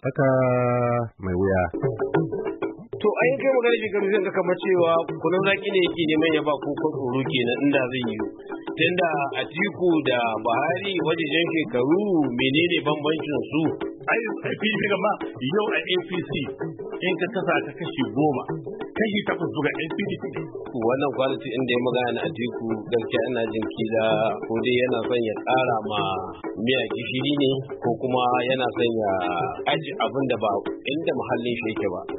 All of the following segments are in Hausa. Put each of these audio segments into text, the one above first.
Tsaka mai wuya. To ai kai magana shekaru zan ga kamar cewa kunun zaki ne yake neman ya ba ko tsoro kenan inda zai yi. Tunda Atiku da Buhari wajejen shekaru menene bambancin su? Ai APC gaba yau a APC in ka kasa ta kashi 10 kashi 8 zuwa APC. Wannan kwaliti inda ya magana na Atiku gaskiya ina jin kila ko dai yana son ya ƙara ma miya gishiri ne ko kuma yana son ya aji abin da ba inda muhallin shi yake ba.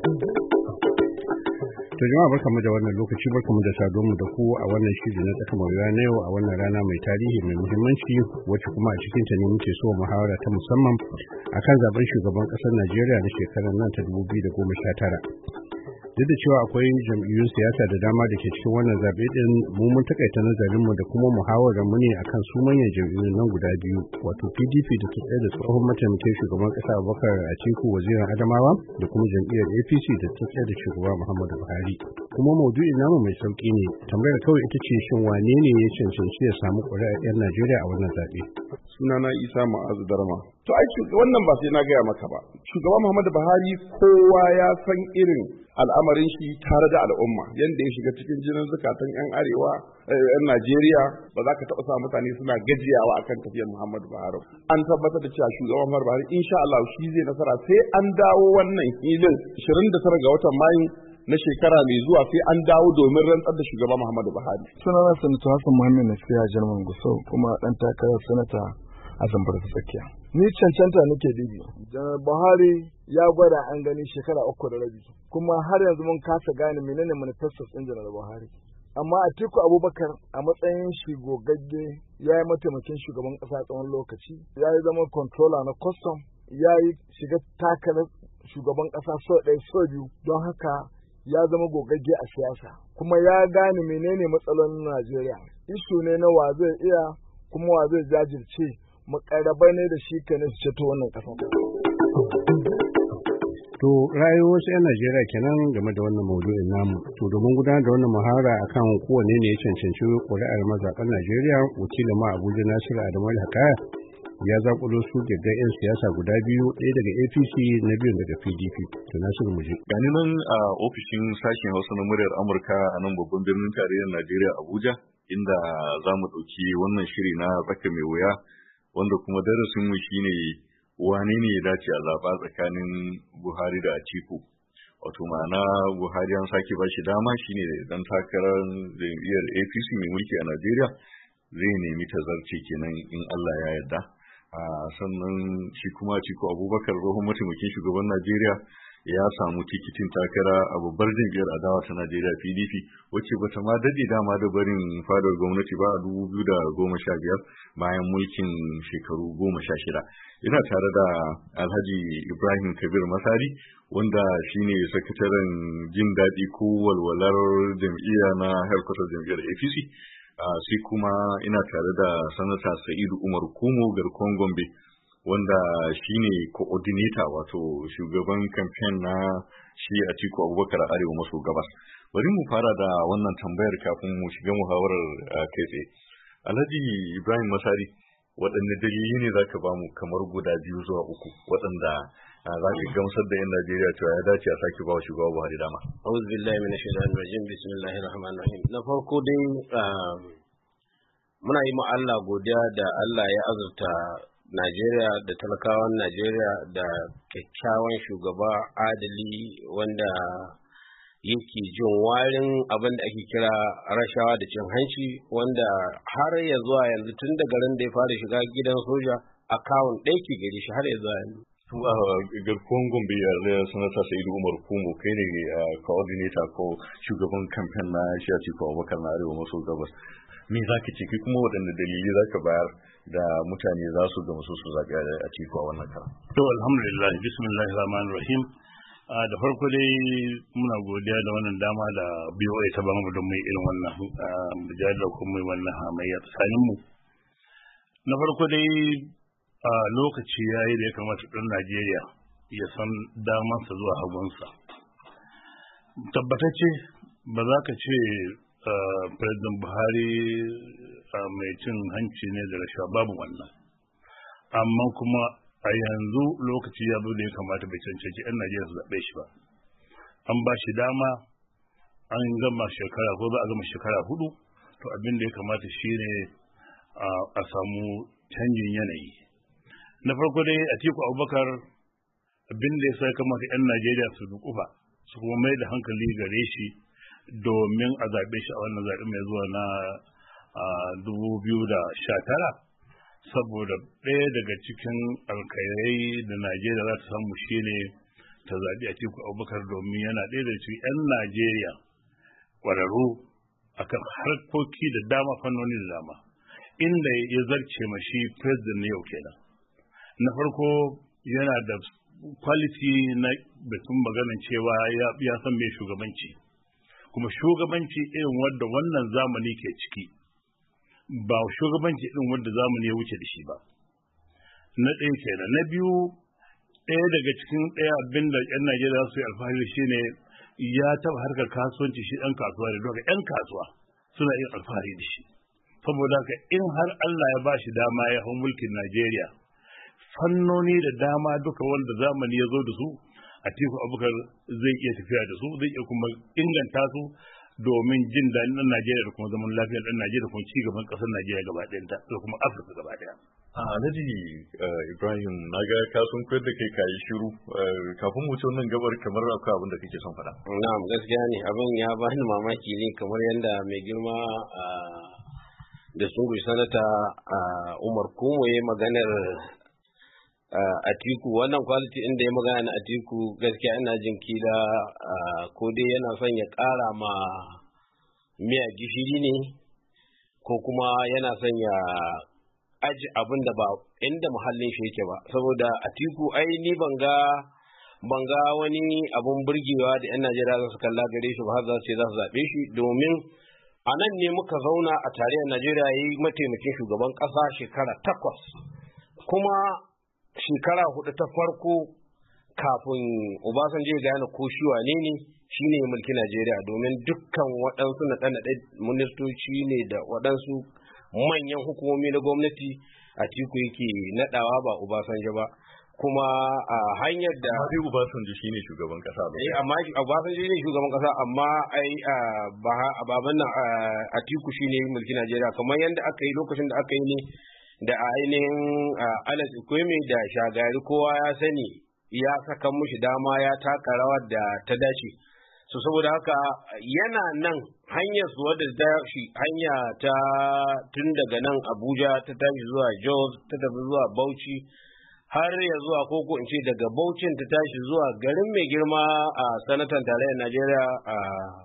To jama'a barkamu da wannan lokaci, barkamu da saduwa da ku a wannan shiri na tsaka mai na yau a wannan rana mai tarihi mai muhimmanci wacce kuma a cikin ta ne muke so muhawara ta musamman akan zaben shugaban ƙasar Najeriya na shekarar nan ta 2019. Duk da cewa akwai jam'iyyun siyasa da dama da ke cikin wannan zaɓe ɗin, mu mun takaita nazarinmu da kuma muhawarar mu ne akan su manyan jam'iyyun nan guda biyu, wato PDP da ta tsaye da tsohon mataimakin shugaban ƙasa Abubakar Atiku wazirin Adamawa da kuma jam'iyyar APC da ta tsaye da shugaba Muhammadu Buhari. Kuma maudu'in namu mai sauƙi ne, tambayar kawai ita ce shin wane ne ya cancanci ya samu ƙuri'ar 'yan Najeriya a wannan zaɓe? Sunana Isa Ma'azu Darma. To ai wannan ba sai na gaya maka ba. Shugaba Muhammadu Buhari kowa ya san irin al'amarin shi tare da al'umma yanda ya shiga cikin jinin zukatan 'yan arewa 'yan Najeriya ba za ka taɓa sa mutane suna gajiyawa akan tafiyar Muhammadu Buhari. An tabbatar da cewa shugaban Muhammadu Buhari insha Allah shi zai nasara sai an dawo wannan hilin 29 ga watan Mayu na shekara mai zuwa sai an dawo domin rantsar da shugaban Muhammadu Buhari. Sunana Sanata Hassan Muhammad Nasiha Jarman Gusau kuma dan takarar sanata a Zamfara ta Tsakiya. Ni cancanta nake dibi. Janar Buhari ya gwada an gani shekara 3 da rabi. Kuma har yanzu mun kasa gane menene manifesto ɗin Janar Buhari. Amma Atiku Abubakar a matsayin shi gogagge ya yi mataimakin shugaban ƙasa tsawon lokaci, ya yi zama controller na custom, ya yi shiga takarar shugaban ƙasa sau ɗaya sau biyu, don haka ya zama gogagge a siyasa. Kuma ya gane menene matsalolin Najeriya. Ishu ne na wa zai iya kuma wa zai jajirce, makarabai ne da shi ka ne su ceto wannan ƙasa. To rayuwar wasu 'yan Najeriya kenan game da wannan maudu'in namu. To domin gudanar da wannan muhawara akan kowane ne ya cancanci ƙuri'ar mazaɓen Najeriya, wakilin ma Abuja Nasiru Adamu Hakaya ya zaƙulo su gaggan 'yan siyasa guda biyu, ɗaya daga APC na biyun daga PDP. To Nasiru mu je. Gani nan a ofishin sashen Hausa na muryar Amurka a nan babban birnin tarayyar Najeriya Abuja, inda za mu ɗauki wannan shiri na tsaka mai wuya, wanda kuma darasin mu shine wane ne ya dace a zaɓa tsakanin Buhari da Atiku. Wato ma'ana Buhari an sake ba shi dama shine dan takarar jam'iyyar APC mai mulki a Najeriya zai nemi tazarce kenan in Allah ya yarda. Sannan shi kuma Atiku Abubakar tsohon mataimakin shugaban Najeriya ya samu tikitin takara a babbar jam'iyyar adawa ta Najeriya PDP, wacce bata ma dade dama da barin fadar gwamnati ba a 2015 bayan mulkin shekaru 16. Ina tare da Alhaji Ibrahim Kabir Masari, wanda shine sakataren jin daɗi ko walwalar jam'iyya na harkatar jam'iyyar APC. Sai kuma ina tare da Sanata Sa'idu Umar Kumo garkon Gombe, wanda shine coordinator wato shugaban campaign na shi Atiku Abubakar Arewa maso gabas. Bari mu fara da wannan tambayar kafin mu shiga muhawarar kai tsaye. Alhaji Ibrahim Masari, waɗanne dalili ne za ka ba mu kamar guda 2 zuwa 3 waɗanda za ka gamsar da 'yan Najeriya cewa ya dace a sake ba wa shugaba Buhari dama? A'udhu billahi minash shaitanir rajim, bismillahir rahmanir rahim. Na farko dai muna yi ma Allah godiya da Allah ya azurta Najeriya da talakawan Najeriya da kyakkyawan shugaba adali wanda yake jin warin abin da ake kira rashawa da cin hanci, wanda har ya zuwa yanzu tun da garin da ya fara shiga gidan soja akawun ɗaya ke gari shi har ya zuwa yanzu. Garkuwan Gombe ya sanata Sa'idu Umar Kumo, kai ne coordinator ko shugaban kamfen na shi Atiku Abubakar na Arewa maso gabas. Me za ka ce, kai kuma waɗanne dalili za ka bayar da mutane za su gamsu su zaɓi Atiku a wannan kara? To alhamdulillah, bismillahir rahmanir rahim. Da farko dai muna godiya da wannan dama da BOA ta bamu don mai irin wannan mujadala ko mai wannan hamayya tsakanin mu. Na farko dai lokaci yayi da ya kamata ɗan Najeriya ya san damansa zuwa hagunsa. Tabbatacce ba za ka ce President Buhari mai cin hanci ne da rashawa, babu wannan. Amma kuma a yanzu lokaci ya zo da ya kamata bai cancanci 'yan Najeriya su zaɓe shi ba. An ba shi dama, an gama shekara ko za a gama shekara 4, to abin da ya kamata shi ne a samu canjin yanayi. Na farko dai Atiku Abubakar abin da ya sa kamata 'yan Najeriya su dukufa su kuma mai da hankali gare shi domin a zaɓe shi a wannan zaɓe mai zuwa na 2019. Saboda ɗaya daga cikin alkhairai da Najeriya za ta samu shine ta zaɓi Atiku Abubakar domin yana ɗaya daga cikin 'yan Najeriya ƙwararru akan harkoki da dama, fannoni da dama, inda ya zarce mashi president na yau kenan. Na farko yana da quality na batun maganin cewa ya san mai shugabanci, kuma shugabanci irin wanda wannan zamani ke ciki ba shugabanci irin wanda zamani ya wuce da shi ba. Na ɗaya kenan. Na biyu, ɗaya daga cikin abin da 'yan Najeriya su yi alfahari shi ne ya taɓa harkar kasuwanci, shi ɗan kasuwa da doka 'yan kasuwa suna yin alfahari da shi. Saboda haka in har Allah ya ba shi dama ya hau mulkin Najeriya, fannoni da dama duka wanda zamani ya zo da su, Atiku Abubakar zai iya tafiya da su, zai iya kuma inganta su domin jin daɗin ɗan Najeriya da kuma zaman lafiyar ɗan Najeriya da kuma ci gaban ƙasar Najeriya gaba ɗayanta da kuma Afirka gaba ɗaya. Alhaji Ibrahim, na ga ka sun koyar da kai kayi shiru kafin mu wannan gabar kamar akwai abin da kake son faɗa. Na'am, gaskiya ne, abin ya bani mamaki ne kamar yadda mai girma da sungu sanata Umar Kumo ya maganar Atiku. Wannan quality inda ya magana na Atiku gaskiya ina jin kila ko dai yana son ya ƙara ma miya gishiri ne, ko kuma yana son ya aji abin da ba inda muhallin shi yake ba. Saboda Atiku ai ni ban ga wani abun burgewa da 'yan Najeriya za su kalla gare shi ba har za su ce za su zaɓe shi, domin a nan ne muka zauna a tarayyar Najeriya ya yi mataimakin shugaban ƙasa shekara 8, kuma shekara 4 ta farko kafin Obasanjo ya gane ko shi wane ne shi ne mulki Najeriya, domin dukkan waɗansu naɗe-naɗe ministoci ne da waɗansu manyan hukumomi na gwamnati Atiku yake naɗawa ba Obasanjo ba. Kuma a hanyar da Obasanjo shine shugaban kasa ba. Amma Obasanjo shine shugaban kasa, amma ai baban nan Atiku shine mulkin Najeriya, kamar yadda aka yi lokacin da aka yi ne da ainihin Alex Ekweme da Shagari, kowa ya sani ya saka mushi dama ya taka rawar da ta dace. So saboda haka yana nan hanyar su wadda ta shi hanya ta tun daga nan Abuja ta tashi zuwa Jos ta tafi zuwa Bauchi har ya zuwa koko in ce daga Bauchin ta tashi zuwa garin mai girma a sanatan tarayyar Najeriya a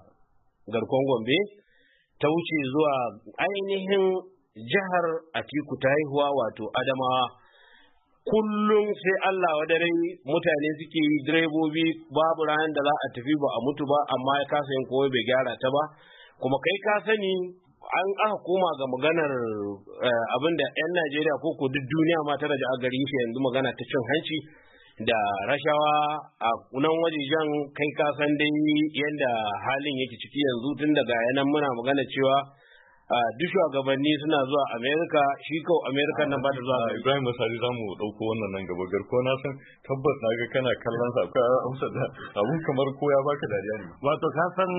garkon Gombe, ta wuce zuwa ainihin jihar Atiku ta haihuwa wato Adamawa. Kullum sai Allah wadare mutane suke yi, direbobi babu ranar da za a tafi ba a mutu ba, amma ya kasa yin kowa bai gyara ta ba. Kuma kai ka sani an aka koma ga maganar abin da 'yan Najeriya ko duk duniya ma ta raja a gari shi yanzu, magana ta cin hanci da rashawa a kunan wajejen. kai ka san dai yadda halin yake ciki yanzu, tun daga yanan muna magana cewa duk shugabanni suna zuwa Amerika, shi kawai Amerika nan ba ta zuwa. Ibrahim Masari za mu ɗauko wannan nan gaba. Garko na san tabbas na ga kana kallon sa, akwai amsa da abun kamar ko ya baka dariya ne. Wato ka san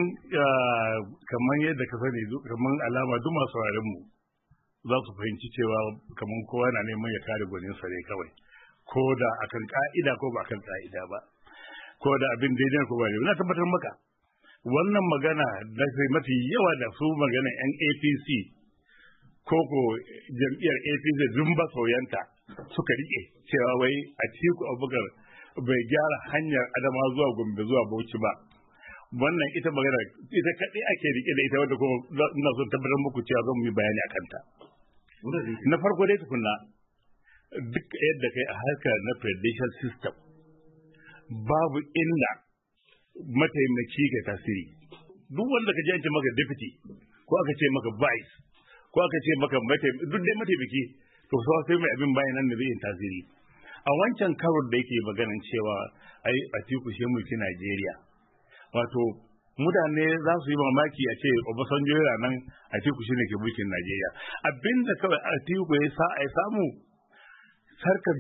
kamar yadda ka sani, kamar alama duk masu sauraron mu za su fahimci cewa kamar kowa na neman ya kare gwanin sa ne kawai, ko da akan ka'ida ko ba akan ka'ida ba, ko da abin daidai ko ba daidai. Na tabbatar maka wannan magana da sai mafi yawa da su magana yan APC ko jam'iyyar APC zumba soyanta suka rike cewa wai Atiku Abubakar bai gyara hanyar Adama zuwa Gombe zuwa Bauchi ba. Wannan ita magana ita kaɗai ake rike da ita, wanda kuma ina son tabbatar muku cewa zan yi bayani akan ta. Na farko dai tukunna, duk yadda kai a harkar na presidential system babu inda mataimaki ga tasiri. Duk wanda ka ji an ce maka deputy ko aka ce maka vice ko aka ce maka duk dai mataimaki, to sai mai abin bayan nan da zai yi tasiri. A wancan karon da yake maganin cewa ai Atiku shi mulki Najeriya, wato mutane za su yi mamaki a ce Obasanjo yana nan Atiku shi ne ke mulkin Najeriya. Abinda kawai Atiku ya samu harkar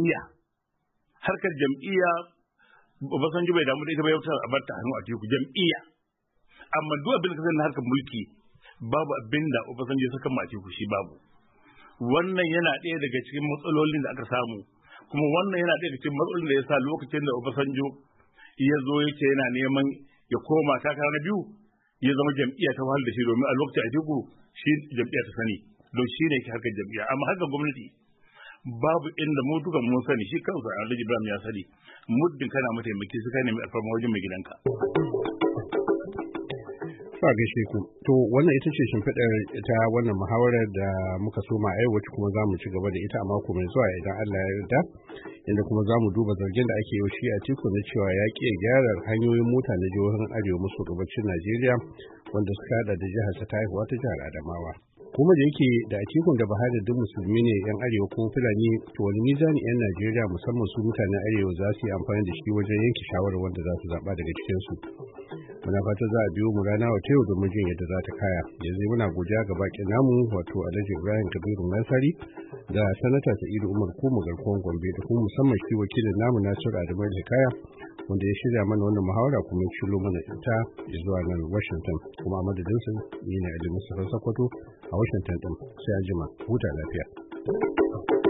jam'iyya Obasanjo bai damu da ita ba, yau a bar ta hannu a teku jam'iyya, amma duk abin da ka sani harkar mulki babu abin da Obasanjo ya saka ma a teku, shi babu. Wannan yana ɗaya daga cikin matsalolin da aka samu, kuma wannan yana ɗaya daga cikin matsalolin da ya sa lokacin da Obasanjo ya zo yake yana neman ya koma takara na biyu, ya zama jam'iyya ta wahal da shi, domin a lokacin a teku shi jam'iyya ta sani, don shi ne ke harkar jam'iyya. Amma harkar gwamnati babu inda mu duka mun sani, shi kansa Alhaji Ibrahim ya sani, muddin kana mataimaki sai ka nemi alfarma wajen mai gidanka. Ba gaishe ku. To wannan ita ce shimfiɗar ta wannan muhawarar da muka soma a yau, wacce kuma za mu ci gaba da ita a mako mai zuwa idan Allah ya yarda, inda kuma za mu duba zargin da ake yi shi a Atiku na cewa ya ƙi gyara hanyoyin mota na jihohin arewa maso gabacin Najeriya, wanda suka hada da jihar ta haihuwa ta jihar Adamawa. Kuma da yake da Atikun da Buhari duk musulmi ne yan arewa kuma Fulani, to wani mizani yan Najeriya musamman su mutanen arewa za su yi amfani da shi wajen yanke shawarar wanda za su zaɓa daga cikinsu. Muna fata za a biyo mu rana wata yau domin jin yadda za ta kaya. Yanzu muna godiya ga bakin namu, wato Alhaji Ibrahim Kabiru Nasari da Sanata Sa'idu Umar Kumu garkuwan Gombe, da kuma musamman shi wakilin namu Nasiru Adamu Hikaya, wanda ya shirya mana wannan muhawara kuma ya shilo mana ita zuwa nan Washington. Kuma a madadinsa ni ne Ali Mustapha Sokoto a Washington din. Sai an jima, huta lafiya.